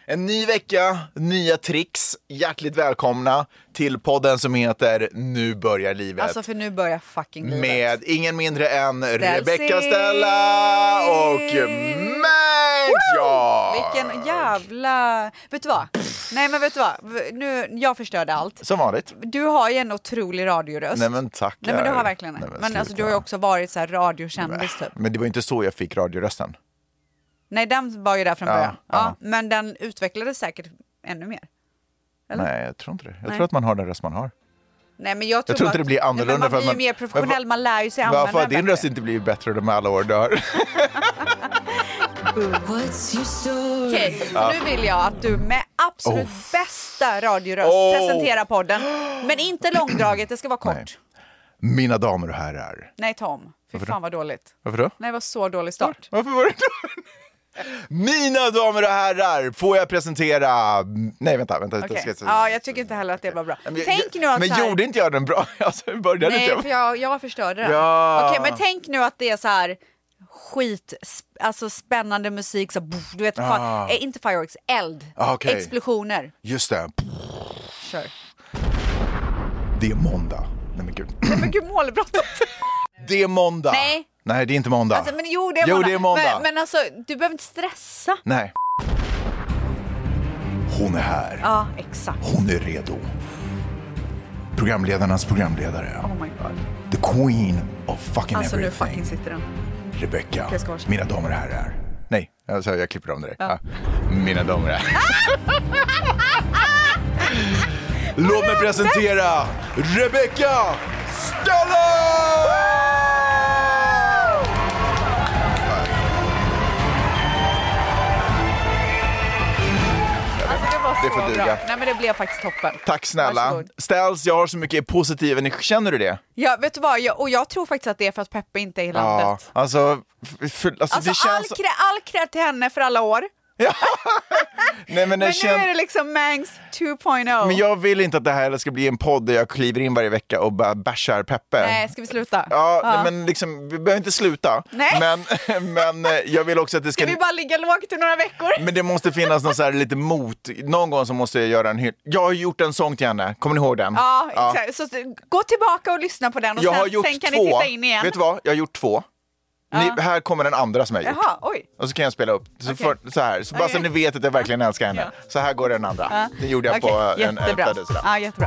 En ny vecka, nya tricks. Hjärtligt välkomna till podden som heter Nu börjar livet. Alltså för nu börjar fucking livet. Med ingen mindre än Rebecca Stella och Max. Ja! Vilken jävla... Vet du vad? Nej men vet du vad? Nu, jag förstörde allt. Som vanligt. Du har ju en otrolig radioröst. Nej men tack. Nej men du har verkligen det. Men alltså du har ju också varit så här radiokändis typ. Men det var inte så jag fick radiorösten. Nej, den var ju där från början. Ja. Men den utvecklades säkert ännu mer. Eller? Nej, jag tror inte det. Jag tror att man har den röst man har. Nej, men jag tror inte det blir annorlunda. Nej, man blir ju mer professionell, man lär ju sig använda den. Varför din röst inte blir bättre de alla år du har? Okej, så nu vill jag att du med absolut bästa radioröst presenterar podden. Men inte långdraget, det ska vara kort. Nej. Mina damer och herrar. Nej, Tom. Fy fan vad dåligt. Varför då? Nej, det var så dålig start. Varför var det då? Mina damer och herrar, får jag presentera... Nej, vänta. Okay. Ja, jag tycker inte heller att det var bra. Tänk nu att men här... gjorde inte jag den bra? Alltså, började nej, inte för jag förstörde den. Ja. Okej, men tänk nu att det är så här alltså spännande musik så du vet inte fireworks, eld, explosioner. Just det. Kör. Det är måndag. Nej men gud. Nej men gud, målbrottet. Det är måndag. Nej, det är inte måndag. Alltså, men jo, det är måndag. Men alltså, du behöver inte stressa. Nej. Hon är här. Ja, exakt. Hon är redo. Programledarnas programledare. Oh my god. The queen of fucking alltså, everything. Alltså nu fucking sitter den. Rebecca, mina damer och herrar. Nej, alltså, jag klipper om det. Ja. Mina damer och herrar. Låt mig presentera Rebecca Stella! Det får duga. Nej men det blev faktiskt toppen. Tack snälla. Varsågod. Ställs, jag har så mycket positiv energi. Känner du det? Ja, vet du vad? Jag tror faktiskt att det är för att Peppe inte är i landet. Ja, alltså det känns... all cred till henne för alla år. Ja. Nej, men nu är det liksom Mangs 2.0. Men jag vill inte att det här ska bli en podd där jag kliver in varje vecka och bara bashar Peppe. Nej, ska vi sluta? Ja. Men liksom, vi behöver inte sluta. Nej. Men jag vill också att det ska vi bara ligga lågt i några veckor? Men det måste finnas någon så här lite mot. Någon gång så måste jag göra en jag har gjort en sång till henne. Kommer ni ihåg den? Ja, exakt. Så gå tillbaka och lyssna på den och sen kan ni titta in igen. Vet du vad? Jag har gjort 2. Här kommer den andra som jag gjort. Jaha, oj. Och så kan jag spela upp så här. Så bara så ni vet att jag verkligen älskar henne. Så här går den andra. Det gjorde jag på en födelsedag. Ja, jättebra.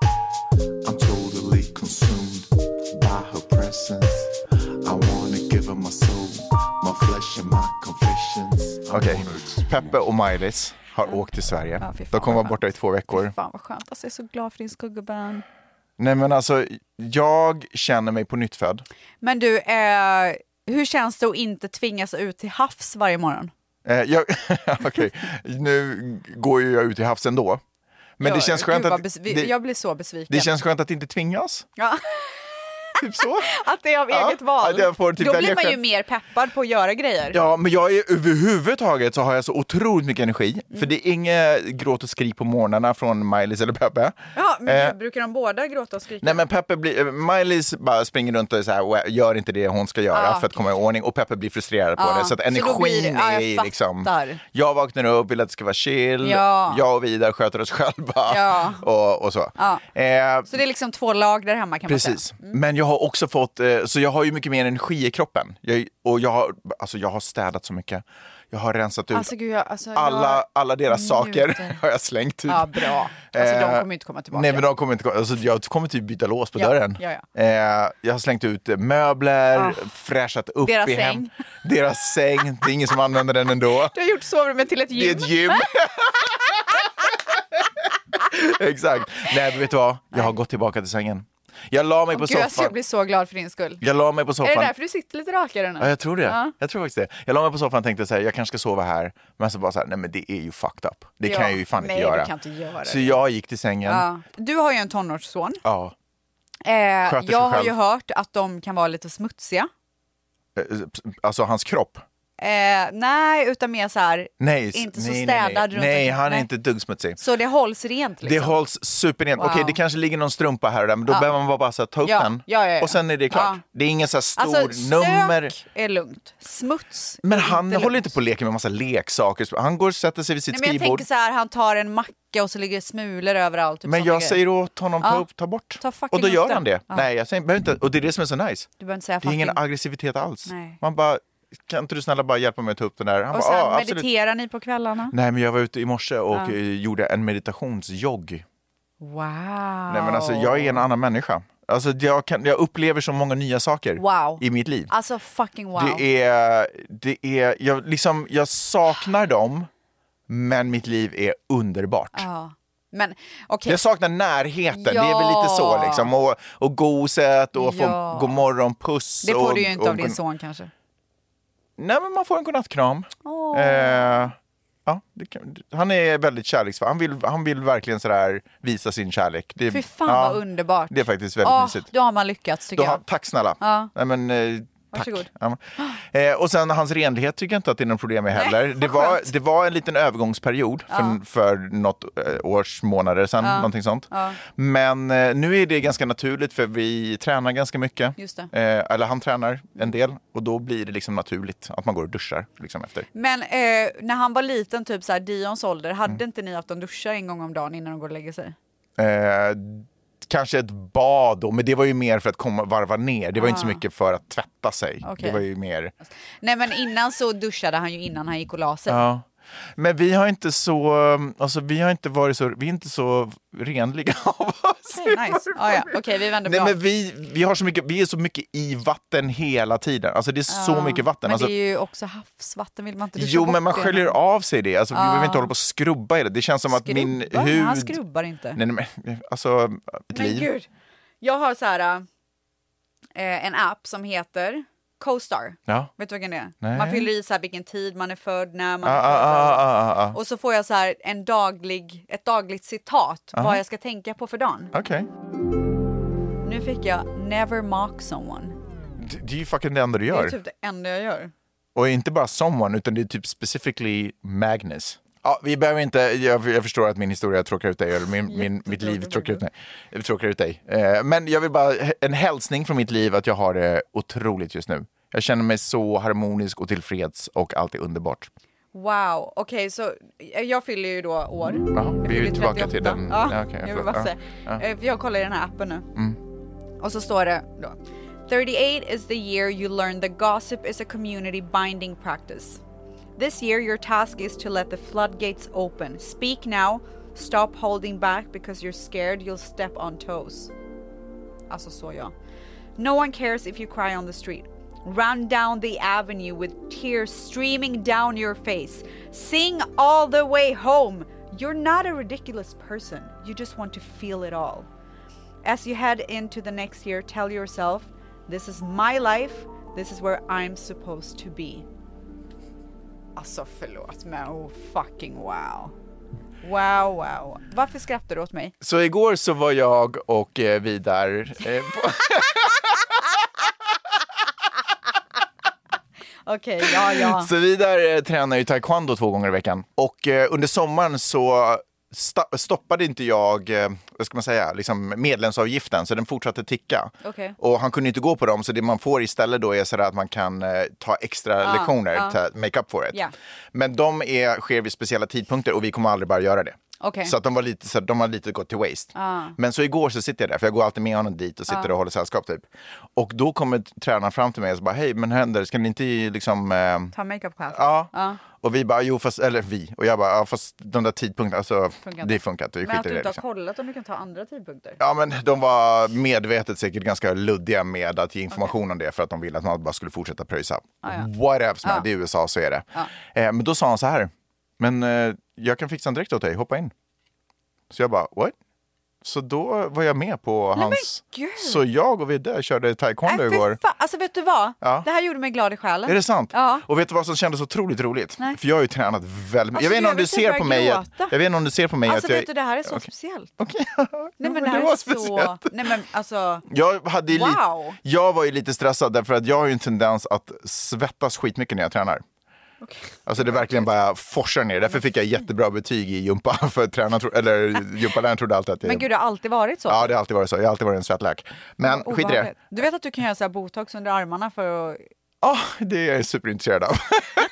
I'm totally consumed by her presence. I wanna give her my soul, my flesh and my confessions. Okej, Peppe och Maj-Lis har åkt till Sverige. De kommer vara borta i 2 veckor. Fan vad skönt, alltså jag är så glad för din skuggabön. Nej men alltså, jag känner mig på nyttfödd. Men du, hur känns det att inte tvingas ut till havs varje morgon? Okej, nu går ju jag ut till havs ändå. Men det känns skönt jag blir så besviken. Det känns skönt att inte tvingas. Ja. Typ så. Att det är av eget val. Att jag får typ då blir man ju mer peppad på att göra grejer. Ja, men jag är överhuvudtaget så har jag så otroligt mycket energi. För det är inget gråt och skrik på morgnarna från Maj-Lis eller Peppe. Ja, men brukar de båda gråta och skrika? Nej, men Maj-Lis bara springer runt och så här, gör inte det hon ska göra för att komma i ordning. Och Peppe blir frustrerad på det. Så att energin är liksom... Jag vaknar upp, vill att det ska vara chill. Ja. Jag och Vidar sköter oss själva. Och så. Ja. Så det är liksom 2 lag där hemma kan man säga. Precis. Men jag har också fått, så jag har ju mycket mer energi i kroppen. Jag har städat så mycket. Jag har rensat ut alla deras saker har jag slängt ut. Ja, bra. Alltså de kommer inte komma tillbaka. Nej, men de kommer inte komma. Alltså, jag kommer typ byta lås på dörren. Ja. Jag har slängt ut möbler, fräschat upp deras i hem. Deras säng. Det är ingen som använder den ändå. Du har gjort sovrummet till ett gym. Det är ett gym. Exakt. Nej, men vet du vad? Jag har gått tillbaka till sängen. Jag la mig på soffan. Jag blir så glad för din skull. Jag la mig på soffan. Är det därför du sitter lite rakare nu? Ja, jag tror det. Ja. Jag tror faktiskt det. Jag la mig på soffan och tänkte så här, jag kanske ska sova här. Men så bara så här, nej men det är ju fucked up. Det kan jag ju fan inte göra. Nej, du kan inte göra så jag gick till sängen. Ja. Du har ju en tonårsson. Ja. Jag har ju hört att de kan vara lite smutsiga. Alltså hans kropp? Nej, utan mer så här, inte så städad runt. Nej, han är inte duggsmutsig. Så det hålls rent liksom? Det hålls superrent. Wow. Okej, det kanske ligger någon strumpa här och där, men då behöver man bara så ta upp den. Och sen är det klart. Det är ingen så här stor nummer. Stök är lugnt. Smuts. Men han håller inte på att leka med massa leksaker. Han går och sätter sig vid sitt skrivbord. Jag tänker så här, han tar en macka och så ligger smulor överallt. Typ, men jag säger åt honom ta bort. Och då gör han det. Nej, jag säger, behöver inte. Och det är det som är så nice. Du behöver inte säga det är ingen aggressivitet alls. Nej. Man bara, kan inte du snälla bara hjälpa mig att ta upp den där? Han och bara, sen mediterar ni på kvällarna? Nej, men jag var ute i morse och gjorde en meditationsjogg. Wow. Nej, men alltså jag är en annan människa. Alltså jag upplever så många nya saker i mitt liv. Alltså fucking wow. Det är jag saknar dem, men mitt liv är underbart. Ja. Men, okay. Jag saknar närheten, det är väl lite så liksom. Och goset och få god morgon, puss. Det får du ju inte av din son kanske. Nej, men man får en godnattkram. Han är väldigt kärleksfull. Han vill verkligen sådär visa sin kärlek. Fy fan vad underbart. Det är faktiskt väldigt mysigt. Då har man lyckats tycker jag. Tack snälla. Nej, men, tack. Och sen hans renlighet tycker jag inte att det är något problem med heller. Det var en liten övergångsperiod för något års månader sedan, någonting sånt. Men nu är det ganska naturligt för vi tränar ganska mycket. Just det. Eller han tränar en del och då blir det liksom naturligt att man går och duschar liksom efter. Men när han var liten, typ så här Dions ålder, hade inte ni haft de duschar en gång om dagen innan de går och lägger sig? Kanske ett bad då, men det var ju mer för att varva ner. Det var inte så mycket för att tvätta sig. Okay. Det var ju mer... Nej, men innan så duschade han ju innan han gick och la sig. Ja. Men vi har inte så... Alltså vi har inte varit så... Vi är inte så renliga av oss. Nice. Okej, vi vänder bra. Nej, men vi har så mycket... Vi är så mycket i vatten hela tiden. Alltså det är så mycket vatten. Men alltså, det är ju också havsvatten, vill man inte duscha men man sköljer av sig det. Alltså vi behöver inte hålla på att skrubba i det. Det känns som att min hud... Han skrubbar inte. Nej, men alltså... Men gud. Jag har så här en app som heter CoStar. Vet du vilken det är? Nej. Man fyller i så här vilken tid man är född, när man är född. Och så får jag så här ett dagligt citat vad jag ska tänka på för dagen. Okej. Nu fick jag never mock someone. Det är ju fucking det enda du gör. Det är typ det enda jag gör. Och inte bara someone, utan det är typ specifically Magnus. Ja, vi behöver inte, jag förstår att min historia tråkar ut dig, eller mitt liv tråkar ut dig. Men jag vill bara, en hälsning från mitt liv att jag har det otroligt just nu. Jag känner mig så harmonisk och tillfreds och allt är underbart. Wow, okej, så jag fyller ju då år. Vi är ju tillbaka 38. Till den. Jag vill bara säga. Jag kollar i den här appen nu. Och så står det då: 38 is the year you learn that gossip is a community binding practice. This year, your task is to let the floodgates open. Speak now. Stop holding back because you're scared you'll step on toes. Alltså så ja. No one cares if you cry on the street. Run down the avenue with tears streaming down your face. Sing all the way home. You're not a ridiculous person. You just want to feel it all. As you head into the next year, tell yourself, this is my life. This is where I'm supposed to be. Alltså förlåt, men fucking wow. Wow. Varför skrattar du åt mig? Så igår så var jag och Vidar Okej, ja. Så Vidar tränar ju taekwondo 2 gånger i veckan. Och under sommaren så stoppade inte jag, vad ska man säga, liksom medlemsavgiften, så den fortsatte ticka. Okay. Och han kunde inte gå på dem, så det man får istället då är så att man kan ta extra lektioner till make up for it. Yeah. Men de sker vid speciella tidpunkter och vi kommer aldrig bara göra det. Okay. Så att de har lite gått till waste. Men så igår så sitter jag där, för jag går alltid med honom dit och sitter och håller sällskap typ. Och då kommer tränaren fram till mig och så bara, hej, men händer, ska ni inte liksom... ta makeup class? Ja. Och vi bara, och jag bara, fast de där tidpunkterna, alltså, det funkar inte. Men att du inte har kollat om du kan ta andra tidpunkter? Ja, men de var medvetet säkert ganska luddiga med att ge information om det, för att de ville att man bara skulle fortsätta pröjsa. Whatever, det är USA, så är det. Men då sa han så här, men jag kan fixa en direkt åt dig, hoppa in. Så jag bara, what? Så då var jag med på hans... Så jag och Vidde körde taekwondo igår. Alltså vet du vad? Ja. Det här gjorde mig glad i själen. Är det sant? Ja. Och vet du vad som kändes otroligt roligt? Nej. För jag har ju tränat väldigt mycket. Jag vet inte om du ser på mig att... Jag vet inte om du ser på mig alltså, att jag... vet du, det här är så speciellt. Okej. Nej, men det här är så... Nej, men alltså... Jag var ju lite stressad därför att jag har ju en tendens att svettas skitmycket när jag tränar. Okay. Alltså det verkligen bara forsar ner. Därför fick jag jättebra betyg i gympa. För gympaläraren trodde alltid att Men gud, det har alltid varit så? Ja, det har alltid varit så. Jag har alltid varit en svettlök. Men skit i det. Du vet att du kan göra så här botox under armarna för att... Ja, det är jag superintresserad av.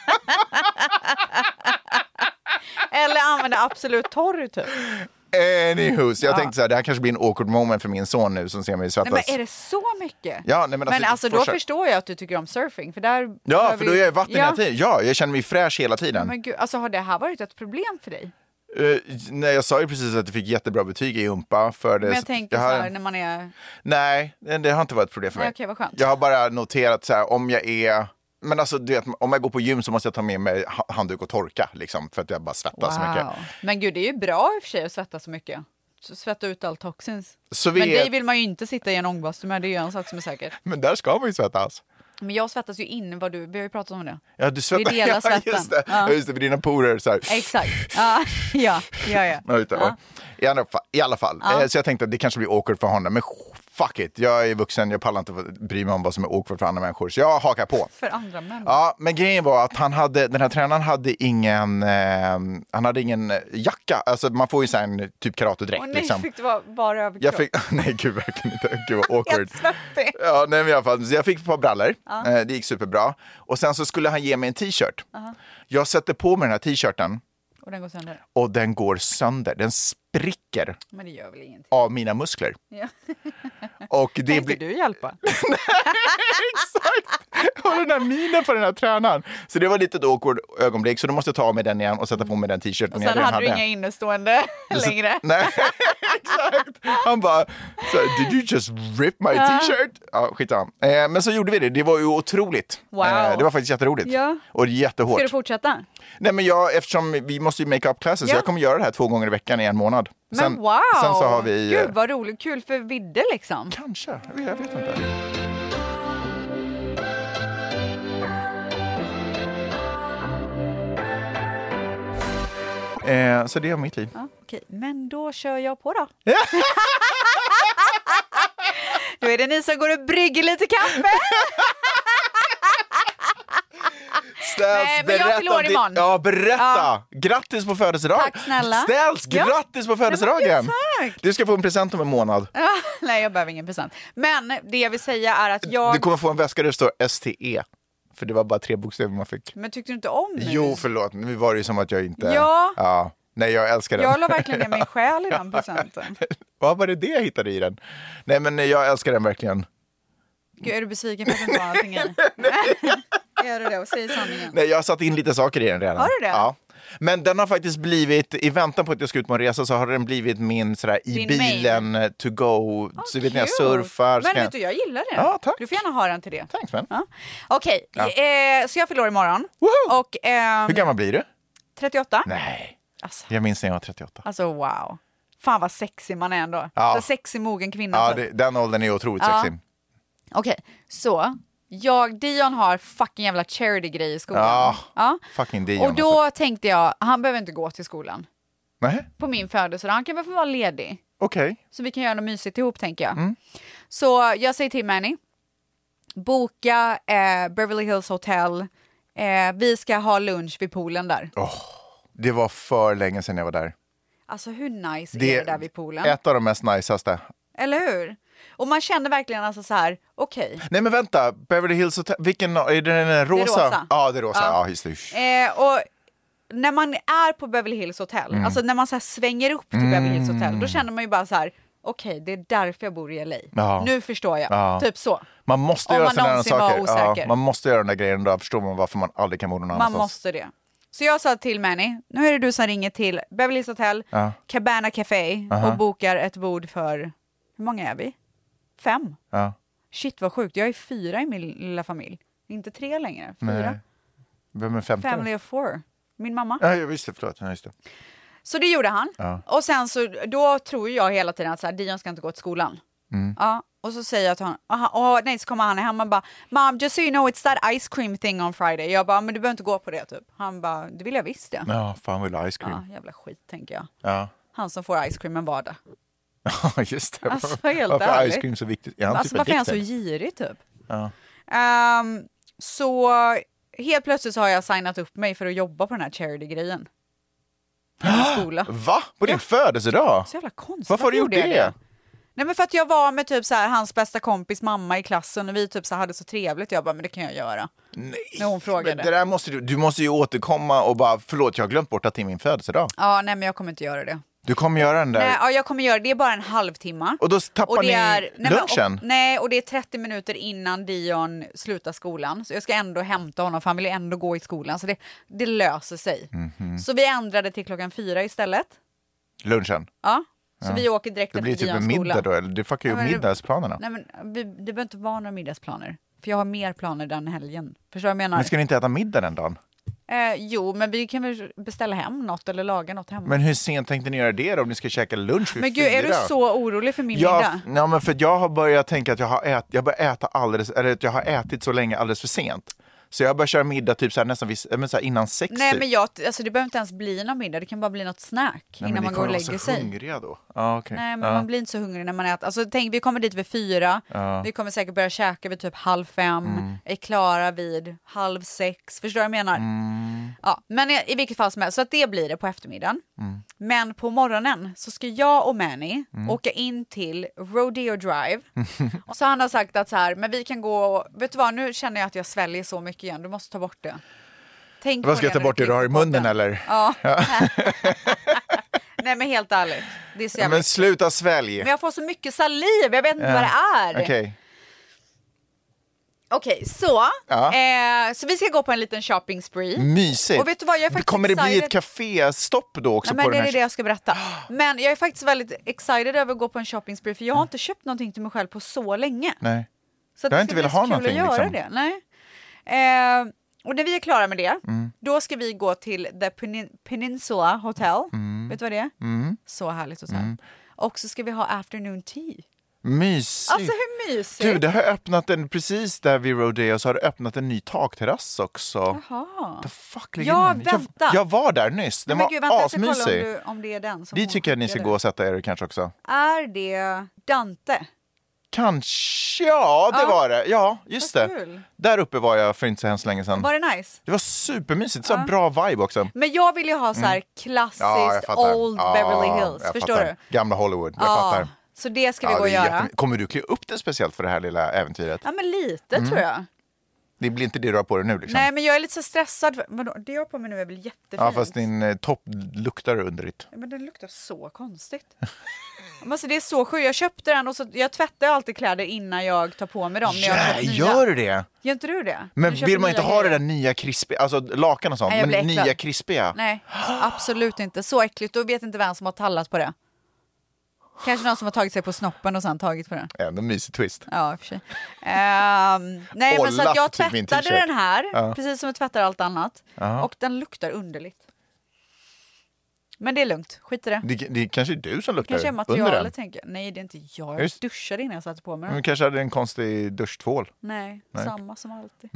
Eller använda Absolut torr typ. Anywho, jag tänkte så här, det här kanske blir en awkward moment för min son nu som ser mig svettas. Nej, men är det så mycket? Ja, nej, men alltså då förstår jag att du tycker om surfing. För där för då är jag i vatten hela tiden. Ja, jag känner mig fräsch hela tiden. Men gud, alltså har det här varit ett problem för dig? Nej, jag sa ju precis att du fick jättebra betyg i gympa för det. Men jag tänker så här när man är... Nej, det har inte varit ett problem för mig. Okej, vad skönt. Jag har bara noterat så här, om jag är... Men alltså, du vet, om jag går på gym så måste jag ta med mig handduk och torka liksom, för att jag bara svettas så mycket. Men gud, det är ju bra i och för sig att svettas så mycket. Svetta ut all toxins. Men dig vill man ju inte sitta i en ångbastu med, det är ju en sak som är säker. Men där ska man ju svettas. Men jag svettas ju in, vi har ju pratat om det. Ja, du svettas. Vi delar svetten. Just det, för dina porer så här. Exakt. I alla fall. Så jag tänkte att det kanske blir awkward för honom. Men fuck it, jag är vuxen, jag pallar inte bry mig om vad som är awkward för andra människor. Så jag hakar på. För andra människor? Ja, men grejen var att den här tränaren hade ingen jacka. Alltså man får ju så här en typ karatedräkt. Och nej, fick du bara överkropp? Nej, gud verkligen inte. Gud vad awkward. Helt svettig. Ja, nej, men i alla fall. Så jag fick ett par brallor. Det gick superbra. Och sen så skulle han ge mig en t-shirt. Jag sätter på mig den här t-shirten. Och den går sönder? Och den går sönder. Den spricker. Men det gör väl ingenting. Av mina muskler. Ja. Och det kan inte du hjälpa? Exakt! Och den här minen på den här tränaren. Så det var lite ett awkward ögonblick. Så då måste jag ta med den igen och sätta på mig den t-shirten. Och sen hade du inga innestående längre. Nej, exakt. Han bara, did you just rip my t-shirt? Ja, skitsamma. Men så gjorde vi det. Det var ju otroligt. Wow. Det var faktiskt jätteroligt. Ja. Och jättehårt. Ska du fortsätta? Nej, men eftersom vi måste ju make up classes, så jag kommer göra det här 2 gånger i veckan i en månad. Men wow! Sen så har vi... Gud, vad roligt. Kul för Vidde liksom. Kanske. Jag vet inte. Så det är mitt liv. Ja, okej. Men då kör jag på då. Då är det ni som går och brygger lite kaffe. Nej, men jag fyller år imorgon. Ja, berätta! Ja. Grattis på födelsedagen. Tack snälla. Ställs, grattis på födelsedagen. Ja, du ska få en present om en månad. Ja, nej, jag behöver ingen present. Men det jag vill säga är att Du kommer få en väska där det står STE. För det var bara 3 bokstäver man fick. Men tyckte du inte om det? Jo, förlåt. Nu var det ju som att jag inte... Ja. Nej, jag älskar den. Jag la verkligen ner min själ i den presenten. Vad var det jag hittade i den? Nej, men jag älskar den verkligen. Gud, är du besviken för att du inte har någonting i? Gör du det och säg sanningen? Nej, jag har satt in lite saker i den redan. Har du det? Ja. Men den har faktiskt blivit, i väntan på att jag ska ut på en resa så har den blivit min sådär i bilen mail. To go. Så vet ni, jag surfar. Men vet du, jag gillar det. Ja, tack. Du får gärna ha den till det. Thanks, man. Ja. Okej, så jag fyller år imorgon. Och, hur gammal blir du? 38. Nej, jag minns när jag var 38. Alltså wow. Fan vad sexig man är ändå. Ja. Så sexig mogen kvinna. Ja, den åldern är otroligt sexig. Okej, så Dion har fucking jävla charity-grej i skolan. Ja, fucking Dion. Och då tänkte jag, han behöver inte gå till skolan. Nej. På min födelsedag, han kan väl få vara ledig. Okej. Så vi kan göra något mysigt ihop, tänker jag. Så jag säger till Manny, boka Beverly Hills Hotel. Vi ska ha lunch vid poolen där. Det var för länge sedan jag var där. Alltså hur nice är det där vid poolen? Ett av de mest niceaste. Eller hur? Och man känner verkligen alltså så här, okej. Nej men vänta, Beverly Hills Hotel, vilken, är det den rosa? Det är rosa. Ja, det är rosa, ja just det. Och när man är på Beverly Hills Hotel, alltså när man så här svänger upp till Beverly Hills Hotel, då känner man ju bara så här, okej, det är därför jag bor i LA. Ja. Nu förstår jag, typ så. Man måste göra sådana saker. Osäker. Man måste göra den där grejen, då förstår man varför man aldrig kan bo någon annanstans. Man måste det. Så jag sa till Manny, nu är det du som ringer till Beverly Hills Hotel, Cabana Café och bokar ett bord för, hur många är vi? 5. Ja. Shit vad sjukt, jag är 4 i min lilla familj. Inte 3 längre, 4. Nej. Vem är 5? Family of 4. Min mamma. Ja, just det, förlåt. Ja, just det. Så det gjorde han. Ja. Och sen så, då tror jag hela tiden att så här, Dion ska inte gå till skolan. Ja, och så säger jag till honom, nej, så kommer han hem och bara, Mom, just so you know, it's that ice cream thing on Friday. Jag bara, men du behöver inte gå på det typ. Han bara, det vill jag visst det. Ja, fan vill ha ice cream. Ja, jävla skit tänker jag. Ja. Han som får ice cream en vardag. Ja, just det. Alltså, helt varför ärligt. är ice cream så viktigt? Är han alltså, typ varför är han så girig typ? Ja. Så helt plötsligt så har jag signat upp mig för att jobba på den här charity-grejen. Skola. Va? På din födelsedag? Så jävla konstigt. Varför har du gjort det? Nej, men för att jag var med typ så här, hans bästa kompis mamma i klassen och vi typ så hade så trevligt. Jag bara, men det kan jag göra. Nej, när hon frågade. Men det där du måste ju återkomma och bara, förlåt, jag har glömt bort att det är min födelsedag. Ja, nej, men jag kommer inte göra det. Du kommer göra den där? Nej, ja, jag kommer göra det. Det är bara en halvtimme. Och då tappar ni lunchen? Nej, och det är 30 minuter innan Dion slutar skolan. Så jag ska ändå hämta honom, för han vill ändå gå i skolan. Så det löser sig. Så vi ändrade till 4:00 istället. Lunchen? Ja. Så vi åker direkt efter Dions skola. Det blir typ en middag då, eller? Det fuckar ju upp middagsplanerna. Nej, men det behöver inte vara några middagsplaner. För jag har mer planer den helgen. Förstår du vad jag menar? Men ska ni inte äta middag den dagen? Jo, men vi kan väl beställa hem något eller laga något hemma. Men hur sent tänkte ni göra det då, om ni ska käka lunch vid 4? Men gud, är du så orolig för min middag? Ja, men för jag har börjat tänka att jag börjar äta att jag har ätit så länge alldeles för sent. Så jag börjar köra middag typ så här, nästan så här innan 6. Nej, men det behöver inte ens bli någon middag. Det kan bara bli något snack innan man går och lägger sig. Hungriga då? Okay. Nej, men man blir inte så hungrig när man äter. Alltså tänk, vi kommer dit vid 4. Vi kommer säkert börja käka vid typ 5:30. Är klara vid 5:30. Förstår du vad jag menar? Ja, men i vilket fall som helst. Så att det blir det på eftermiddagen. Men på morgonen så ska jag och Manny åka in till Rodeo Drive. Och så han har sagt att så här, men vi kan gå, vet du vad, nu känner jag att jag sväljer så mycket igen. Du måste ta bort det. Tänk vad ska jag ta bort det du har i munnen eller? Ja. Nej, men helt ärligt. Det är så men sluta svälj. Men jag får så mycket saliv, jag vet inte vad det är. Okej, så vi ska gå på en liten shopping spree. Mysigt. Och vet du vad, jag är faktiskt kommer det bli ett caféstopp då också? Nej, men det är det jag ska berätta. Men jag är faktiskt väldigt excited över att gå på en shopping spree, för jag har inte köpt någonting till mig själv på så länge. Nej. Så jag har inte velat ha någonting. Att göra det. Nej. Och när vi är klara med det, då ska vi gå till The Peninsula Hotel. Vet du vad det är? Så härligt hotell. Och så ska vi ha afternoon tea. Mysigt. Alltså hur mysigt? Du, det har öppnat precis där vid Rodeo, så har det öppnat en ny takterrass också. Jaha. Vänta. Jag var där nyss. Den var asmysig. Om det är den som vi tycker att ni ska gå och sätta er kanske också. Är det Dante? Kanske, det var det. Ja, just det. Kul. Där uppe var jag för inte så hemskt länge sedan. Var det nice? Det var supermysigt, så bra vibe också. Men jag vill ju ha så här klassiskt old Beverly Hills, förstår du? Gamla Hollywood, jag fattar. Så det ska vi gå och göra. Kommer du klä upp det speciellt för det här lilla äventyret? Ja, men lite tror jag. Det blir inte det du har på dig nu liksom. Nej, men jag är lite så stressad. Det jag har på mig nu är väl jättefint. Ja, fast din topp luktar underligt. Ja, men den luktar så konstigt. Alltså, det är så sjukt. Jag köpte den och så, jag tvättar alltid kläder innan jag tar på mig dem. Gör du det? Gör inte du det? Men vill man inte ha det där nya krispiga, alltså lakan och sånt, men nya krispiga? Nej, absolut inte. Så äckligt. Då vet inte vem som har tallat på det. Kanske någon som har tagit sig på snoppen och sen tagit på den. Ändå mysig twist. Ja, i och för sig. Nej, men så att jag tvättade den här, precis som jag tvättar allt annat. Och den luktar underligt. Men det är lugnt, skit i det. Det kanske är du som luktar kanske materialet, tänker jag. Nej, det är inte jag. Jag duschade innan jag satte på mig den. Men kanske hade en konstig duschtvål. Nej, samma som alltid.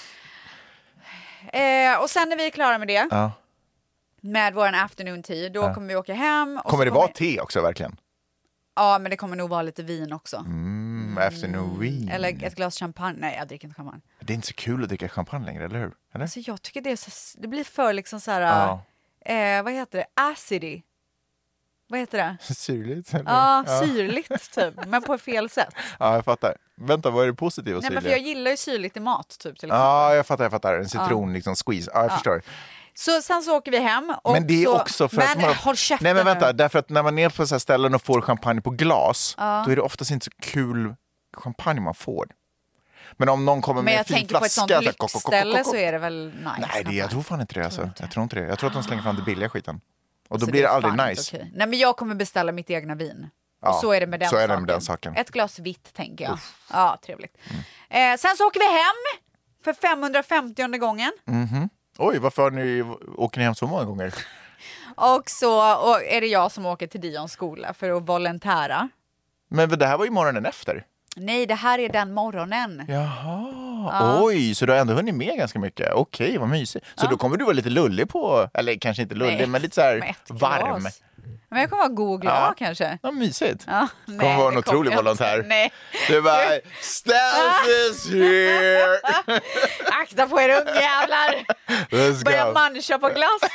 Och sen när vi är klara med det, med vår afternoon tea, då kommer vi åka hem. Och kommer det vara te också verkligen? Ja, men det kommer nog vara lite vin också. Afternoon vin. Eller ett glas champagne. Nej, jag dricker inte champagne. Det är inte så kul att dricka champagne längre, eller hur? Eller? Alltså, jag tycker det blir för liksom så här... vad heter det? Acidy. Vad heter det? Syrligt? Eller? Ja, syrligt typ. Men på fel sätt. Ja, jag fattar. Vänta, vad är det positiva och syrliga? Nej, men för jag gillar ju syrligt i mat typ, till exempel. Ja, jag fattar. En citron liksom squeeze. Ja, jag förstår. Så sen så åker vi hem. Och men det är också för att håll käften. Nej, men vänta. Därför att när man är på så här ställen och får champagne på glas, då är det oftast inte så kul champagne man får. Men om någon kommer med en fin flaska... Men jag tänker på ett sånt lyxställe så är det väl nice. Nej, jag tror fan inte det. Alltså. Jag tror inte det. Jag tror att de slänger fram det billiga skiten. Och då blir det aldrig nice. Okay. Nej, men jag kommer beställa mitt egna vin. Och så är det med den, den saken. Ett glas vitt, tänker jag. Ja, trevligt. Sen så åker vi hem för 550:e gången. Oj, varför åker ni hem så många gånger? Och så är det jag som åker till Dions skola för att volontära. Men det här var ju morgonen efter. Nej, det här är den morgonen. Jaha, oj, så du har ändå hunnit med ganska mycket. Okej, vad mysigt. Så då kommer du vara lite lullig på, eller kanske inte lullig, men lite så här varm. Men jag kommer vara god och glad kanske. Ja, mysigt. Ja, nej, kommer vara en otrolig volontär. Nej. Du bara, Stas is here! Akta på er ungjävlar. Börja mancha på glass.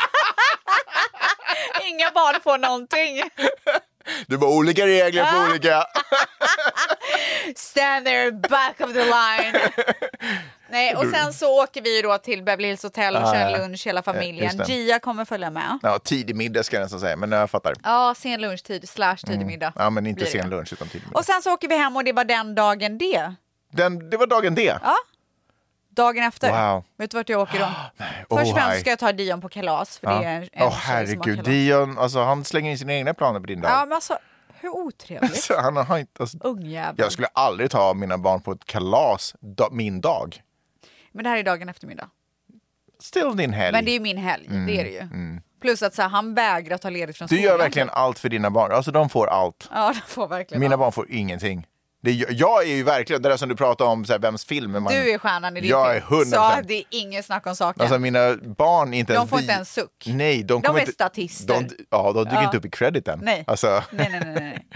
Inga barn får någonting. Det var olika regler för olika. Stand there back of the line. Nej, och sen så åker vi då till Beverly Hills Hotel och kör lunch hela familjen. Gia kommer följa med. Ja, tidig middag ska jag nästan säga, men jag fattar. Ja, sen lunchtid / tidig middag. Ja, men inte sen lunch utan tidig middag. Och sen så åker vi hem och det var den dagen det. Det var dagen det? Ja. Dagen efter. Wow. Vet du vart jag åker då? Först och främst ska jag ta Dion på kalas. För det är en herregud, Dion, alltså, han slänger in sina egna planer på din dag. Ja, men alltså, hur otrevligt. Alltså, han har inte, alltså, ungjävel. Jag skulle aldrig ta mina barn på ett kalas min dag. Men det här är dagen eftermiddag. Still din helg. Men det är ju min helg, det är det ju. Plus att så här, han vägrar ta ledigt från skolan. Du gör verkligen allt för dina barn. Alltså de får allt. Ja, de får verkligen mina barn får ingenting. Jag är ju verkligen, det där som du pratar om, så här, vems film man... Du är stjärnan i din jag film. Är 100%. Så det är inget snack om saken. Alltså mina barn inte ens... De får inte en suck. Nej, de är inte, statister. De dyker inte upp i crediten. Nej. Alltså. Nej.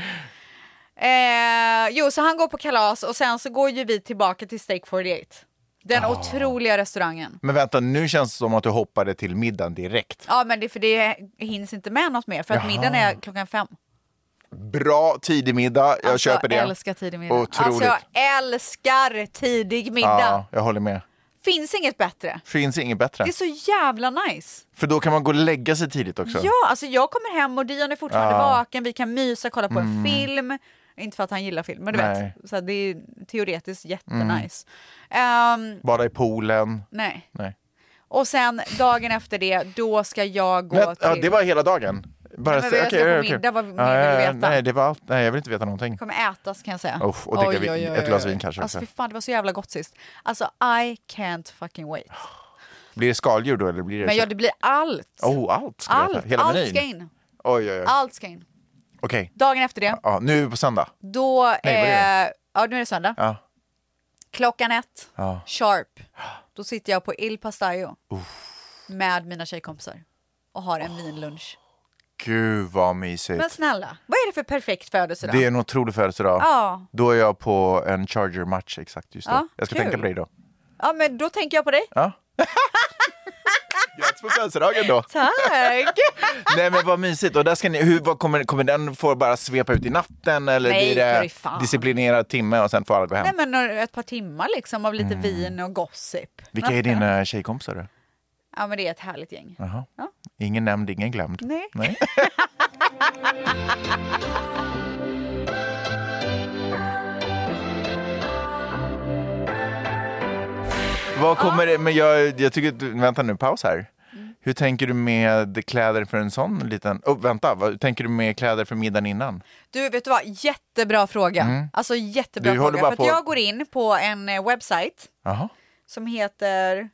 Jo, så han går på kalas och sen så går ju vi tillbaka till Steak 48. Den otroliga restaurangen. Men vänta, nu känns det som att du hoppade till middagen direkt. Ja, men det hinns inte med något mer för att middagen är 5:00. Bra tidig middag, jag köper det. Jag älskar tidig middag. Otroligt. Alltså jag älskar tidig middag. Ja, jag håller med. Finns inget bättre. Det är så jävla nice. För då kan man gå och lägga sig tidigt också. Ja, alltså jag kommer hem och Dion är fortfarande vaken. Vi kan mysa, kolla på en film. Inte för att han gillar film, men du vet. Så det är teoretiskt jättenice. Bada i poolen. Nej. Och sen dagen efter det, då ska jag gå till... Ja, det var hela dagen. Bara men jag ska på middag, vad vill du veta? Nej, det var allt. Nej, jag vill inte veta någonting. Det kommer ätas kan jag säga. Och dricka ett glas vin kanske. Alltså fan, det var så jävla gott sist. Alltså I can't fucking wait. Blir det skaldjur då eller blir det... Men det blir allt. Allt ska allt. Hela menyn. Allt ska in. Oj. Allt ska in. Okej. Dagen efter det. Ja, nu på söndag. Då nu är det söndag. Ja. 1:00 sharp. Då sitter jag på Il Pastaio med mina tjejkompisar och har en vinlunch. Gud vad mysigt. Men snälla, vad är det för perfekt födelsedag? Det är en otrolig födelsedag. Ja. Då är jag på en Charger-match exakt just då. Ja, jag ska kul. tänka på dig då. Ja, men då tänker jag på dig. Ja. Grattis på födelsedagen då. Tack. Nej men vad mysigt. Och där ska ni, kommer den få bara svepa ut i natten eller blir det disciplinerad timme och sen får alla gå hem? Nej men ett par timmar liksom av lite vin och gossip. Vilka är dina tjejkompisar då? Ja men det är ett härligt gäng. Ja. Ingen nämnd, ingen glömd. Nej. Vad kommer det, men jag tycker, vänta nu, paus här. Hur tänker du med kläder för en sån liten... vad tänker du med kläder för middagen innan? Du, vet du vad? Jättebra fråga. Alltså jättebra fråga. För att jag går in på en webbsite som heter...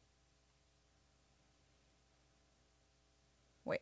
Wait.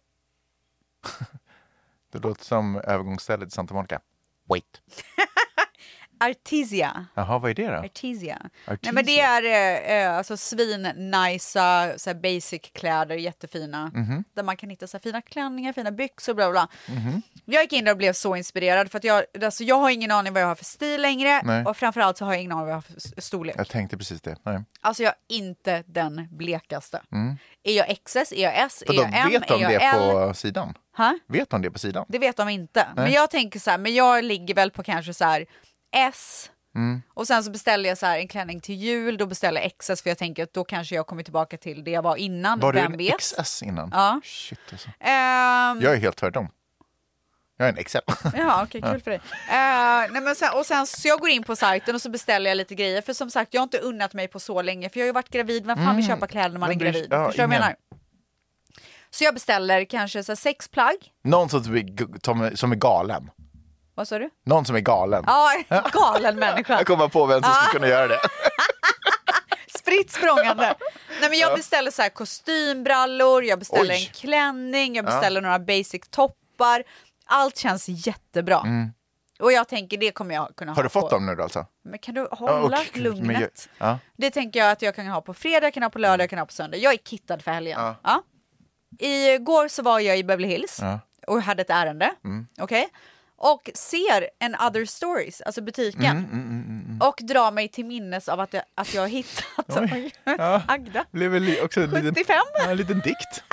Det låter som övergångsstället i Santa Monica. Wait. Artesia. Jaha, vad är det då? Artesia. Nej, men det är alltså svin-nice, så basic kläder, jättefina. Där man kan hitta så fina klänningar, fina byxor, bla bla. Jag gick in där och blev så inspirerad för att jag har ingen aning vad jag har för stil längre. Nej. Och framförallt så har jag ingen aning vad jag har för storlek. Jag tänkte precis det. Nej. Alltså jag är inte den blekaste. Är jag XS? Är jag S? Är jag M? Vet de det L? på sidan? Ha? Vet de det på sidan? Det vet de inte. Nej. Men jag tänker så här, men jag ligger väl på kanske så här S. Och sen så beställer jag så här en klänning till jul. Då beställer jag XS för jag tänker att då kanske jag kommer tillbaka till det jag var innan. Var du en XS innan? Ja. Shit alltså. Jag är helt tvärtom. Jag är en XL. Ja, okej, kul för dig. Nej, men sen så jag går in på sajten och så beställer jag lite grejer. För som sagt, jag har inte unnat mig på så länge. För jag har ju varit gravid. Vem fan vill köpa kläder när man är gravid? Ja, förstår du vad jag menar? Så jag beställer kanske så 6 plagg. Någon som är galen. Vad sa du? Någon som är galen. Ja, galen människa. Jag kommer på vem som skulle kunna göra det. Spritt språngande. Nej, men jag beställer så här kostymbrallor, jag beställer en klänning, jag beställer några basic toppar. Allt känns jättebra. Och jag tänker det kommer jag kunna ha. Har du fått dem nu då alltså? Men kan du hålla lugnet? Det tänker jag att jag kan ha på fredag, jag kan ha på lördag, jag kan ha på söndag. Jag är kittad för helgen. Igår så var jag i Beverly Hills. och hade ett ärende. Okej? Och ser en Other Stories, alltså butiken. Och drar mig till minnes av att jag har hittat Agda. Det blev också en 75. En liten dikt.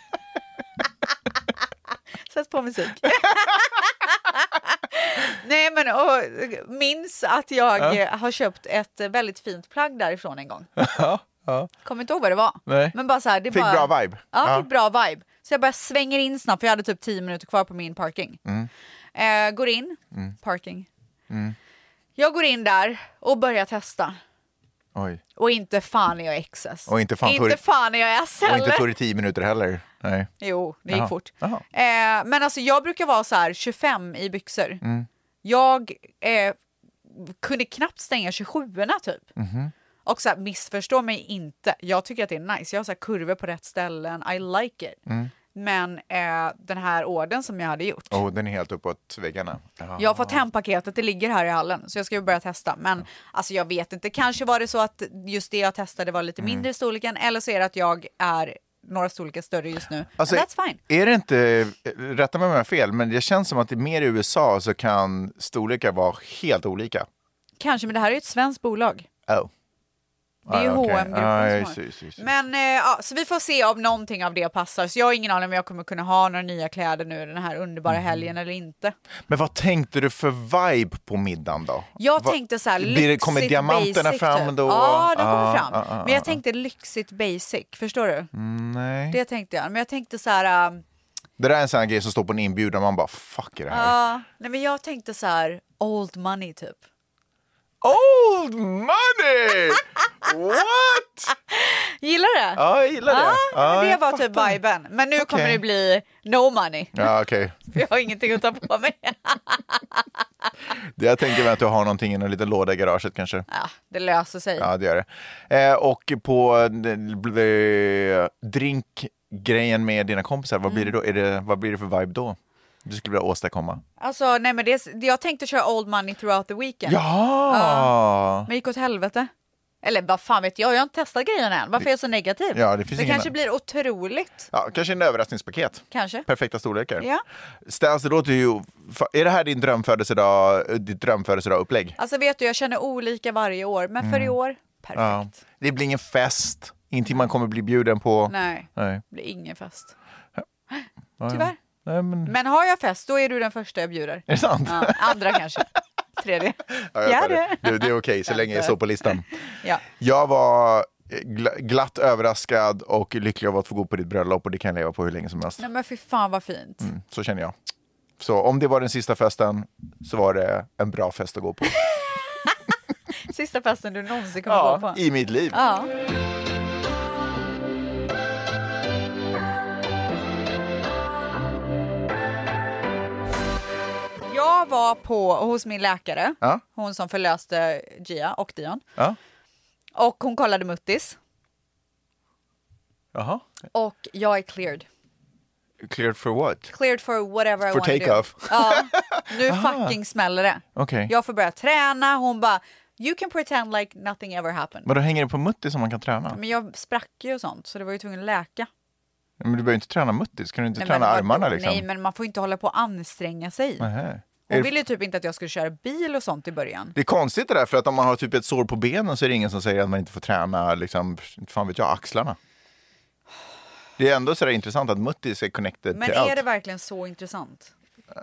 Sätt på musik. Nej, men och minns att jag har köpt ett väldigt fint plagg därifrån en gång. Kommer inte ihåg vad det var. Nej. Men bara så här, det fick bara, bra vibe. Ja, fick bra vibe. Så jag bara svänger in snabbt, för jag hade typ 10 minuter kvar på min parking. Går in, parking. Jag går in där och börjar testa. Oj. Och inte fan är jag XS. Och inte fan är jag S heller. Och inte tog det 10 minuter heller. Nej. Jo, det gick fort. Men alltså jag brukar vara så här 25 i byxor. Jag kunde knappt stänga 27-orna typ. Och så här, missförstå mig inte. Jag tycker att det är nice. Jag har så här kurvor på rätt ställen. I like it. Men den här orden som jag hade gjort. Den är helt uppåt väggarna. Jag har fått hempaketet, det ligger här i hallen. Så jag ska ju börja testa. Men alltså jag vet inte, kanske var det så att just det jag testade var lite mindre i storleken. Eller så är det att jag är några storlekar större just nu. Alltså, that's fine. Är det inte, rätta mig om jag har fel, men det känns som att det är mer i USA så kan storlekar vara helt olika. Kanske, men det här är ju ett svenskt bolag. Det är ju H&M-gruppen som har. Men så vi får se om någonting av det passar. Så jag har ingen aning om jag kommer kunna ha några nya kläder nu den här underbara helgen eller inte. Men vad tänkte du för vibe på middagen då? Jag tänkte så här lyxigt kommer diamanterna basic, fram då? Ja, de kommer fram. Men jag tänkte lyxigt basic, förstår du? Nej. Det tänkte jag. Men jag tänkte så här... Det där är en sån här grej som står på en inbjudan, man bara, fuck är det här? Nej, men jag tänkte så här old money typ. Old money! What? Gillar det? Ja, jag gillar det. Ja, det var typ viben. Men nu kommer det bli no money. Ja, okej. För jag har ingenting att ta på mig. Jag tänker mig att du har någonting i en liten låda i garaget kanske. Ja, det löser sig. Ja, det gör det. Och på drinkgrejen med dina kompisar, vad blir det då? Vad blir det för vibe då? Du skulle vilja åstadkomma. Alltså, nej men jag tänkte köra old money throughout the weekend. Ja! Men gick åt helvete. Eller vad fan vet jag har inte testat grejen än. Varför är jag så negativ? Ja, det kanske blir otroligt. Ja, kanske en överraskningspaket. Kanske. Perfekta storlekar. Ja. Ställs det då till ju... Är det här ditt drömfödelsedag-upplägg? Alltså vet du, jag känner olika varje år. Men för i år, perfekt. Ja. Det blir ingen fest. Ingenting man kommer bli bjuden på. Nej. Det blir ingen fest. Tyvärr. Nej, men har jag fest, då är du den första jag bjuder. Är det sant? Ja, andra kanske. Tredje. Fjärde. Det är okej, så länge jag står på listan. Ja. Jag var glatt överraskad och lycklig av att få gå på ditt bröllop, och det kan jag leva på hur länge som helst. Nej, men fy fan vad fint. Så känner jag. Så om det var den sista festen så var det en bra fest att gå på. Sista festen du någonsin kommer gå på. I mitt liv. Ja. Jag var hos min läkare, hon som förlöste Gia och Dion. Och hon kollade muttis. Jaha. Och jag är cleared. Cleared for what? Cleared for whatever I for want to do. take off. Ja, nu fucking smäller det. Okay. Jag får börja träna, hon bara, you can pretend like nothing ever happened. Men då hänger det på muttis som man kan träna? Men jag sprack ju och sånt, så det var ju tvungen att läka. Men du behöver inte träna muttis, kan du inte träna armarna liksom? Nej, men man får inte hålla på att anstränga sig. Hon ville ju typ inte att jag skulle köra bil och sånt i början. Det är konstigt det där, för att om man har typ ett sår på benen så är det ingen som säger att man inte får träna, liksom, fan vet jag, axlarna. Det är ändå så där intressant att muttis är connected men till allt. Men är det verkligen så intressant?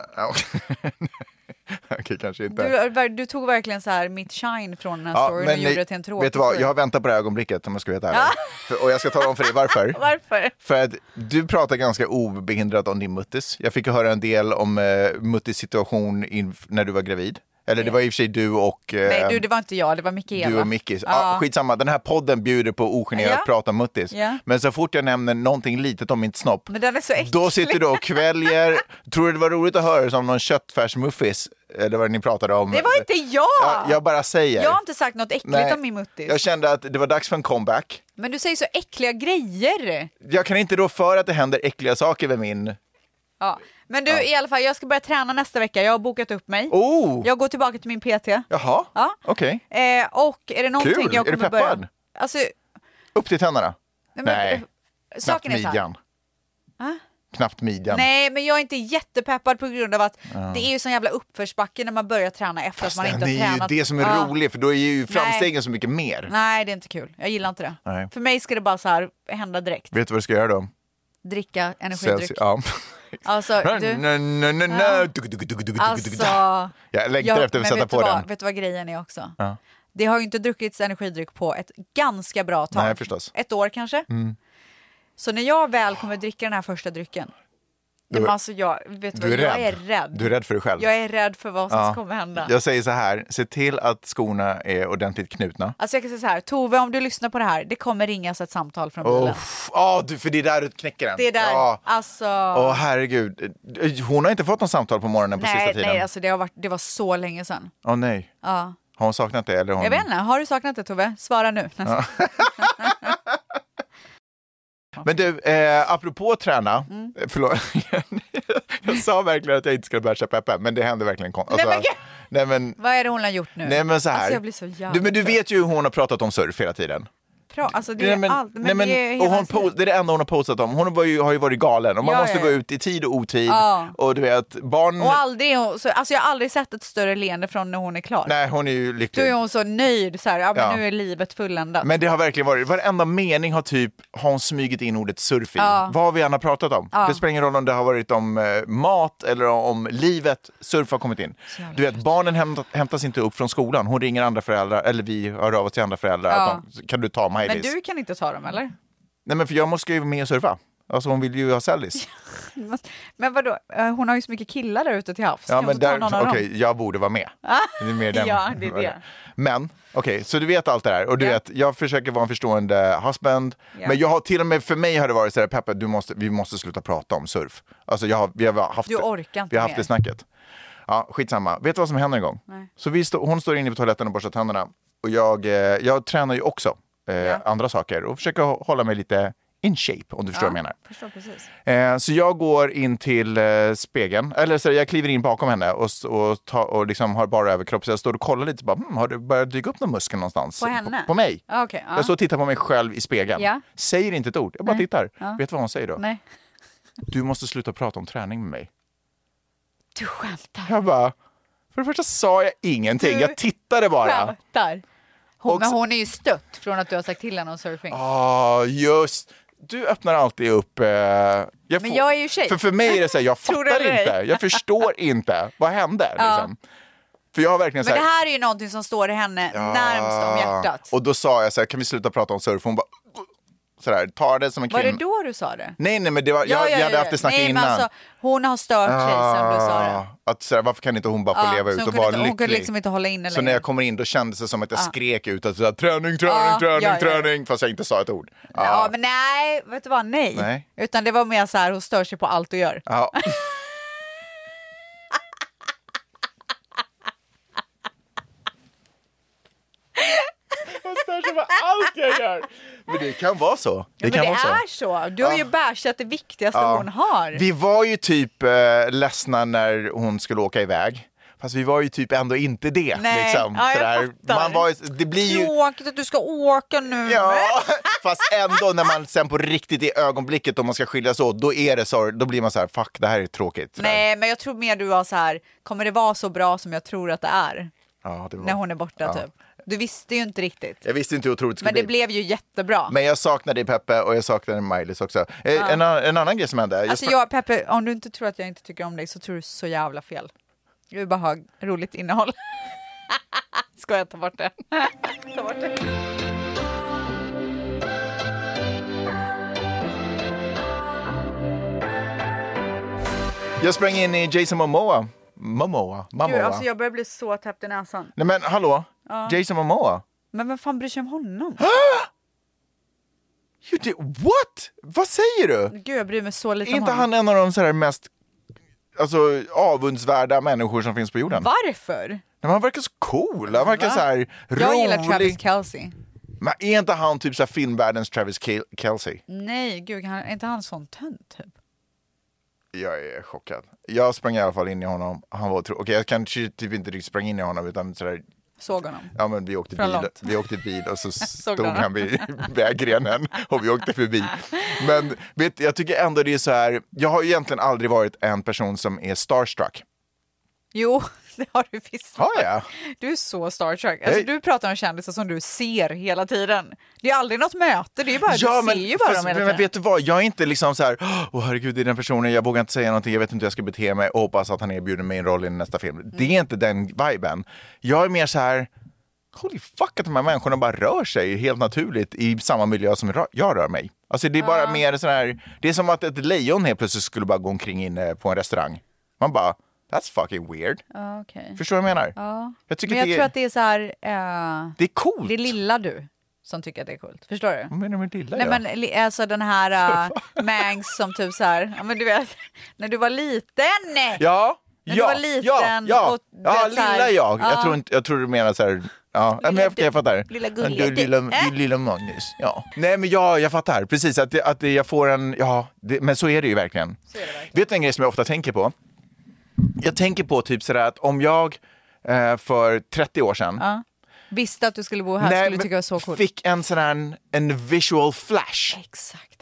Okej, kanske inte. Du tog verkligen så här mitt shine från den här storyn och gjorde det till en tråkig. Vet du vad, jag har väntat på det här ögonblicket om jag ska veta ärlig. Och jag ska tala om för dig varför. Varför? För att du pratar ganska obehindrat om din muttis. Jag fick höra en del om muttis situation när du var gravid. Eller det var i och för sig du och... Nej, det var inte jag, det var Mikaela. Du och Mickis. Skitsamma, den här podden bjuder på ogenerat prata muttis. Men så fort jag nämner någonting litet om mitt snopp, men den är så äcklig. Då sitter du och kväljer. Tror du det var roligt att höra som någon köttfärsmuffis? Eller vad ni pratade om? Det var inte jag! Jag bara säger. Jag har inte sagt något äckligt om min muttis. Jag kände att det var dags för en comeback. Men du säger så äckliga grejer. Jag kan inte då för att det händer äckliga saker med min... Ja, men du i alla fall, jag ska börja träna nästa vecka. Jag har bokat upp mig. Jag går tillbaka till min PT. Jaha, okej. Och är det någonting kul. Jag kommer är du peppad? börja... Alltså... Upp till tänderna? Nej. Saken är så här. knappt midjan. Nej, men jag är inte jättepeppad på grund av att det är ju sån jävla uppförsbacke när man börjar träna efter att man inte har tränat. Det är ju det som är roligt, för då är ju framstegen så mycket mer. Nej, det är inte kul. Jag gillar inte det. Nej. För mig ska det bara så här hända direkt. Vet du vad du ska göra då? Dricka energidryck. Ja. Alltså, jag längtar efter att sätta på den. Vet du vad grejen är också? Ja. Det har ju inte druckits energidryck på ett ganska bra tag. Nej, förstås. Ett år kanske. Så när jag väl kommer dricka den här första drycken, jag är rädd. Du är rädd för dig själv. Jag är rädd för vad som kommer hända. Jag säger så här, se till att skorna är ordentligt knutna. Alltså jag kan säga så här, Tove, om du lyssnar på det här, det kommer ringas ett samtal från bilen. För det är där du knäcker den. Det är där, alltså. Herregud. Hon har inte fått någon samtal på morgonen på sista tiden. Nej, alltså det var så länge sedan. Nej. Ja. Har hon saknat det? Eller hon... Jag vet inte, har du saknat det, Tove? Svara nu. Men du, apropå träna, förlåt, jag sa verkligen att jag inte skulle börja köpa Peppe, men det händer verkligen. Nej, men, vad är det hon har gjort nu? Nej, men så här. Alltså jag blir så jävla du vet ju hur hon har pratat om surf hela tiden. Alltså det är allt. Det är det enda hon har postat om. Hon har ju varit galen. Och man måste gå ut i tid och otid. Och du vet, barn... Och aldrig, alltså jag har aldrig sett ett större leende från när hon är klar. Nej, hon är ju lycklig. Då är hon så nöjd. Så här, men nu är livet fulländat. Men det har verkligen varit, varenda mening har hon smugit in ordet surf i. Vad har vi än har pratat om. Det spelar ingen roll om det har varit om mat eller om livet. Surf har kommit in. Du vet, barnen hämtas inte upp från skolan. Hon ringer andra föräldrar, eller vi hör av oss till andra föräldrar. Kan du ta mig? Men du kan inte ta dem, eller? Nej, men för jag måste ju med och surfa. Alltså hon vill ju ha sällis. Men vadå? Hon har ju så mycket killar där ute till havs. Ja, men jag borde vara med. Det är mer den. Ja, det är det. Men, så du vet allt det här. Och du vet, jag försöker vara en förstående husband. Yeah. Men jag har, till och med för mig har det varit så här, Peppe, vi måste sluta prata om surf. Alltså vi har haft det snacket. Ja, skitsamma. Vet du vad som händer en gång? Nej. Så hon står inne på toaletten och borstar tänderna. Och jag tränar ju också. Andra saker och försöka hålla mig lite in shape, om du förstår vad jag menar. Förstår precis. Så jag går in till spegeln, eller så jag kliver in bakom henne och liksom har bara överkropp, så jag står och kollar lite, bara, har det börjat dyka upp någon muskel någonstans? På henne? På mig. Okay, Jag står och tittar på mig själv i spegeln. Säger inte ett ord, jag bara tittar. Vet du vad hon säger då? Nej. Du måste sluta prata om träning med mig. Du skämtar. Jag bara, för det första sa jag ingenting, jag tittade bara. Skämtar. Men hon är ju stött från att du har sagt till henne om surfing. Just. Du öppnar alltid upp... men jag är ju tjej. För mig är det så här, jag fattar inte. Jag förstår inte. Vad hände? Liksom. För jag har verkligen men det här är ju någonting som står henne närmst om hjärtat. Och då sa jag så här, kan vi sluta prata om surf? Hon bara... Sådär, tar det som en kvinna. Var det då du sa det? Nej, men det var, jag hade haft det snacket innan. Men alltså, hon har stört sig sen du sa det. Att, sådär, varför kan inte hon bara få leva ut och vara lycklig? Hon kunde liksom inte hålla inne längre. Så när jag kommer in då kändes det som att jag skrek ut att sådär, träning, fast jag inte sa ett ord. Ja, men nej, vet du vad? Nej. Utan det var mer så här, hon stör sig på allt du gör. Ja. Allt jag gör. Men det kan vara så. Det är så. Du har ju bärsat det viktigaste hon har. Vi var ju typ ledsna när hon skulle åka iväg. Fast vi var ju typ ändå inte det. Nej, liksom. Det blir ju tråkigt att du ska åka nu. Ja, fast ändå när man sen på riktigt i ögonblicket om man ska skiljas åt, då är det så, då blir man så här, fuck, det här är tråkigt. Nej, men jag tror mer du var så här, kommer det vara så bra som jag tror att det är? Ja, det var. När hon är borta typ. Du visste ju inte riktigt. Jag visste inte hur otroligt det skulle bli. Men det blev ju jättebra. Men jag saknade Peppe och jag saknade Maj-Lis också. En annan grej som hände. Peppe, om du inte tror att jag inte tycker om dig så tror du så jävla fel. Jag vill bara ha roligt innehåll. Ska jag ta bort det? Ta bort det. Jag sprang in i Jason Momoa. Gud, alltså jag börjar bli så täppt i näsan. Nej men hallå, Jason Momoa. Men vem fan bryr sig om honom? What? Vad säger du? Gud, jag bryr mig så lite om honom. Inte han en av de så här mest avundsvärda människor som finns på jorden? Varför? Men han verkar så cool. Han verkar så här rolig. Jag gillar Travis Kelce. Men är inte han typ så här filmvärldens Travis Kelce? Nej, gud, är inte han sån tönt typ? Jag är chockad. Jag sprang i alla fall in i honom. Han var okej, jag kanske typ inte riktigt sprang in i honom utan sådär Såg honom. Ja, men vi åkte bil och så stod han vid vägrenen och vi åkte förbi. Men jag tycker ändå det är så här, jag har egentligen aldrig varit en person som är starstruck. Jo, det har du visst. Har jag? Du är så starstruck. Alltså, du pratar om kändisar som du ser hela tiden. Det är aldrig något möte, det är bara du ser ju bara dem hela tiden. Men vet du vad, jag är inte liksom så här, herregud, det är den personen, jag vågar inte säga någonting, jag vet inte hur jag ska bete mig och hoppas att han erbjuder mig en roll i nästa film. Det är inte den viben. Jag är mer så här, holy fuck, att de här människorna bara rör sig helt naturligt i samma miljö som jag rör mig. Alltså det är bara mer så här, det är som att ett lejon helt plötsligt skulle bara gå omkring inne på en restaurang. Man bara, that's fucking weird. Okay. Förstår du vad jag menar? Jag tror att det är så här... det är coolt. Det är lilla du som tycker att det är coolt. Förstår du? Vad menar du med lilla? Nej, men alltså den här Mangs som typ så här... Ja, men du vet, när du var liten. Ja. När du var liten. Ja, och, lilla jag. Jag tror du menar så här... Ja, men jag fattar. Lilla gulliga. Lilla Magnus. Ja. Nej, men jag fattar. Precis, att jag får en... Ja, men så är det ju verkligen. Vet du en grej som jag ofta tänker på? Jag tänker på typ sådär att om jag för 30 år sedan visste att du skulle bo här, skulle du tycka det var så coolt. Fick en visual flash. Exakt,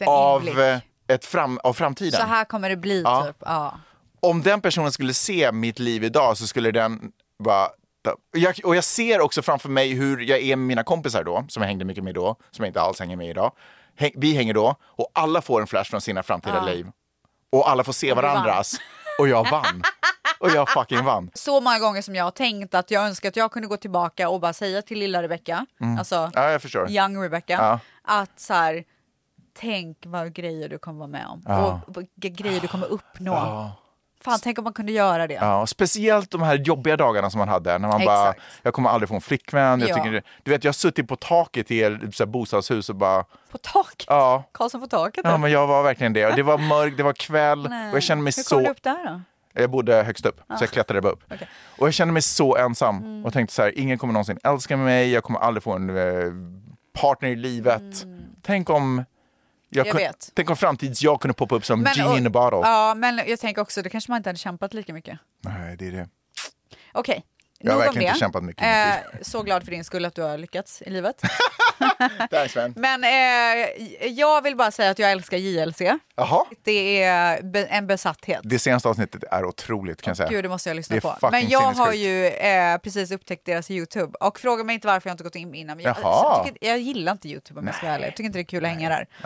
av framtiden. Så här kommer det bli typ. Ja. Om den personen skulle se mitt liv idag så skulle den bara... Och jag ser också framför mig hur jag är med mina kompisar då, som jag hängde mycket med då, som jag inte alls hänger med idag. Vi hänger då och alla får en flash från sina framtida liv. Och alla får se varandras. Och jag vann. Och jag fucking vann. Så många gånger som jag har tänkt att jag önskar att jag kunde gå tillbaka och bara säga till lilla Rebecca, alltså jag förstår. Young Rebecca, att så här, tänk vad grejer du kommer vara med om. Och vad grejer du kommer uppnå. Fan, tänk om man kunde göra det. Ja, speciellt de här jobbiga dagarna som man hade. När man bara, jag kommer aldrig få en flickvän. Jag tycker, du vet, jag har suttit på taket i ett bostadshus och bara... På taket? Ja. Karlsson på taket? Ja, men jag var verkligen det. Det var mörkt, det var kväll. Och jag kände mig Hur kom du upp där då? Jag bodde högst upp, så jag klättrade bara upp. Okay. Och jag kände mig så ensam. Och tänkte så här, ingen kommer någonsin älska mig. Jag kommer aldrig få en partner i livet. Tänk om... Tänk om framtids jag kunde poppa upp som genie in a bottle. Ja, men jag tänker också, det kanske man inte hade kämpat lika mycket. Nej, det är det. Okej. Jag har verkligen inte kämpat mycket. Så glad för din skull att du har lyckats i livet. Thanks, man. Men jag vill bara säga att jag älskar JLC. Jaha. Det är en besatthet. Det senaste avsnittet är otroligt, kan jag säga. Gud, det måste jag lyssna på. Men jag har ju precis upptäckt deras YouTube. Och fråga mig inte varför jag inte gått in innan. Jag gillar inte YouTube om jag ska vara ärlig. Jag tycker inte det är kul att hänga där.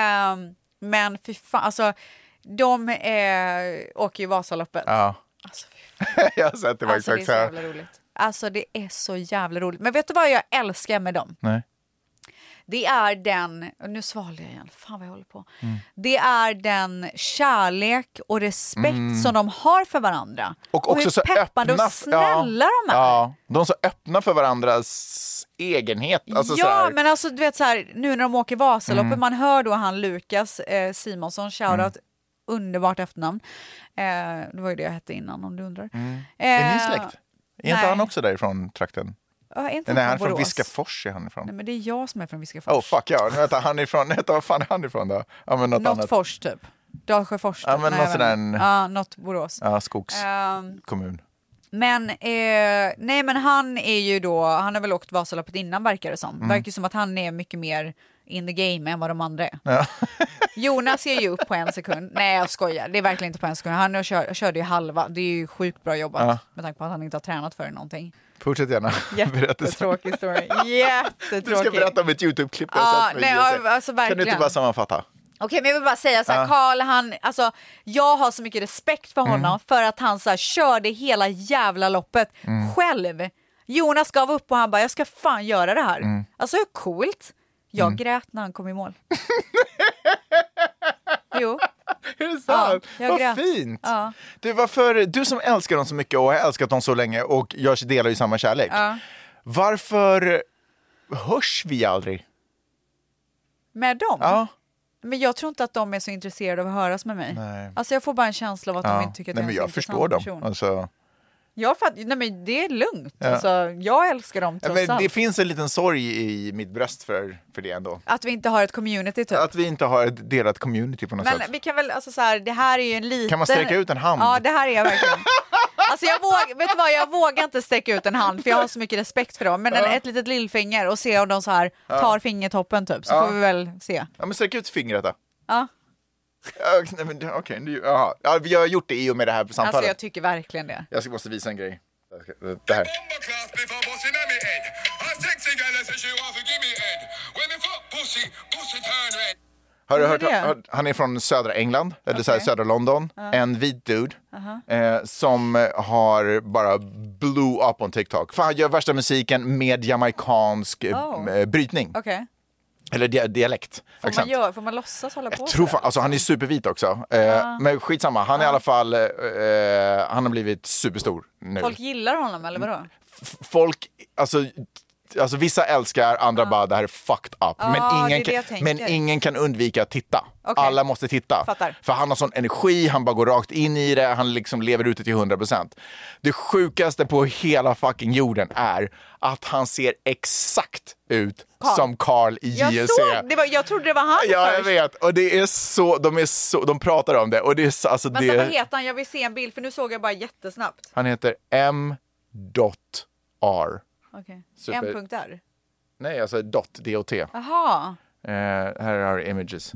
Men fy fan, alltså de åker ju Vasaloppet. Ja. Alltså, jag har sett det var exakt så här. Alltså det är så jävla roligt. Men vet du vad jag älskar med dem? Nej. Det är den, och nu svalde jag igen, fan vad jag håller på. Det är den kärlek och respekt som de har för varandra. Och också hur så peppande öppna, och snälla de är. Ja, de är så öppna för varandras egenhet. Alltså, ja, så här. Men alltså du vet så här, nu när de åker Vasaloppet, man hör då han Lukas Simonsson, shoutout, underbart efternamn. Det var ju det jag hette innan, om du undrar. Är ni släkt? Är inte han också därifrån trakten? Nej, han är från Viskafors är han ifrån. Nej, men det är jag som är från Viskafors. Oh fuck ja, vad fan är han ifrån då? Ja, men något annat. Fors typ. Dalsjöfors. Ja, men något sådär. Ja, något Borås. Ja, Skogs kommun. Men nej, men han är ju då, han har väl åkt Vasaloppet innan, verkar det som. Verkar som att han är mycket mer in the game än vad de andra är. Ja. Jonas är ju upp på en sekund. Nej, jag skojar. Det är verkligen inte på en sekund. Han körde ju halva. Det är ju sjukt bra jobbat. Med tanke på att han inte har tränat för någonting. Fortsätt gärna. Jättetråkig story. Jättetråkig. Du ska berätta om ett YouTube-klipp jag sett med alltså, verkligen. Kan du inte bara sammanfatta? Okej, men jag vill bara säga så här, Carl, jag har så mycket respekt för honom för att han så här, körde hela jävla loppet själv. Jonas gav upp och han bara, jag ska fan göra det här. Alltså hur coolt. Jag grät när han kom i mål. Jo. Är det sant? Vad grät. Fint. Ja. Du som älskar dem så mycket och har älskat dem så länge och jag delar ju samma kärlek. Varför hörs vi aldrig? Med dem? Ja. Men jag tror inte att de är så intresserade av att höras med mig. Nej. Alltså jag får bara en känsla av att de inte tycker att jag är en jag förstår dem. Person. Alltså... Nej, men det är lugnt. Ja. Alltså, jag älskar dem trots allt. Det finns en liten sorg i mitt bröst för det ändå. Att vi inte har ett community typ. Att vi inte har ett delat community på något sätt. Men vi kan väl, alltså så här, det här är ju en liten... Kan man sträcka ut en hand? Ja, det här är jag verkligen. Alltså vet du vad, jag vågar inte sträcka ut en hand för jag har så mycket respekt för dem. Men ett litet lillfinger och se om de så här tar fingertoppen typ. Så får vi väl se. Ja, men sträck ut fingret då. Ja. Okej, ja, vi har gjort det i och med det här samtalet. Alltså jag tycker verkligen det. Jag måste visa en grej. Det här. Har du hört? Han är från södra England, eller så här, södra London. En vit dude som har bara blew up on TikTok. För han gör värsta musiken med jamaikansk brytning. Okej. Eller dialekt. Får man låtsas hålla på? Jag tror alltså han är supervit också. Men skitsamma, han är i alla fall han har blivit superstor nu. Folk gillar honom eller vadå? Folk, alltså vissa älskar, andra bara det här är fucked up. Men ingen kan undvika att titta. Okay. Alla måste titta. Fattar. För han har sån energi, han bara går rakt in i det, han liksom lever ute till 100%. Det sjukaste på hela fucking jorden är att han ser exakt ut som Carl i JLC. Jag trodde det var han först. Ja, jag vet. Och det är så, de pratar om det. Och det är alltså Vänta, vad heter han? Jag vill se en bild, för nu såg jag bara jättesnabbt. Han heter M.R. Okej. M.R? Nej, alltså .dot. Jaha. Här har images.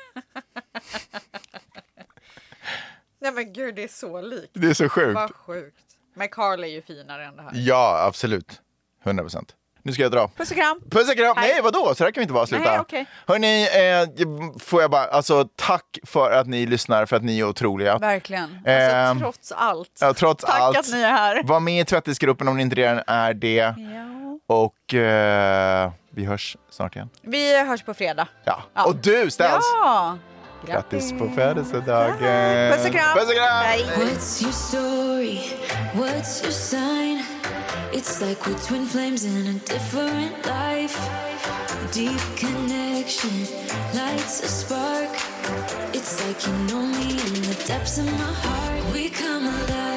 Nej men gud, det är så likt. Det är så sjukt. Vad sjukt. Men Carl är ju finare än det här. Ja, absolut. 100%. Nu ska jag dra. Puss och kram. Puss och kram. Nej, vadå? Så här kan vi inte bara sluta. Nej, okay. Hörrni, får jag bara, alltså tack för att ni lyssnar, för att ni är otroliga. Verkligen. Alltså, trots allt. Ja, trots tack allt. Att ni är här. Var med i tvättisgruppen om ni inte redan är det. Ja. Och vi hörs snart igen. Vi hörs på fredag. Ja. Och du ställs. Ja. Grattis på födelsedagen. Puss och kram. Puss och kram. What's your story? What's your sign? It's like we're twin flames in a different life. Deep connection lights a spark. It's like you know me in the depths of my heart. We come alive.